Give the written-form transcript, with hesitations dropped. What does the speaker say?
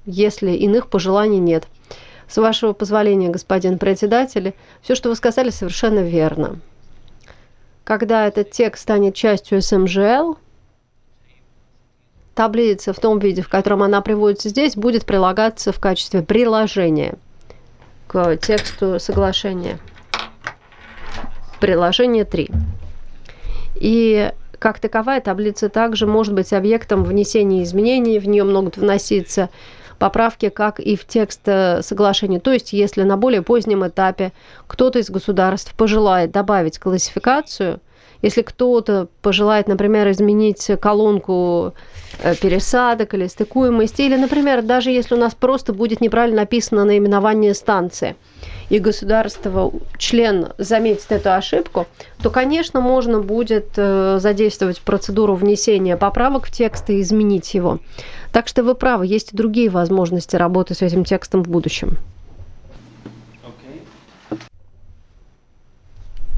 если иных пожеланий нет. С вашего позволения, господин председатель, все, что вы сказали, совершенно верно. Когда этот текст станет частью СМЖЛ, таблица в том виде, в котором она приводится здесь, будет прилагаться в качестве приложения к тексту соглашения. Приложение 3. И как таковая таблица также может быть объектом внесения изменений, в нее могут вноситься поправки, как и в текст соглашения. То есть, если на более позднем этапе кто-то из государств пожелает добавить классификацию, если кто-то пожелает, например, изменить колонку пересадок или стыкуемости, или, например, даже если у нас просто будет неправильно написано наименование станции, и государство-член заметит эту ошибку, то, конечно, можно будет задействовать процедуру внесения поправок в текст и изменить его. Так что вы правы, есть и другие возможности работы с этим текстом в будущем.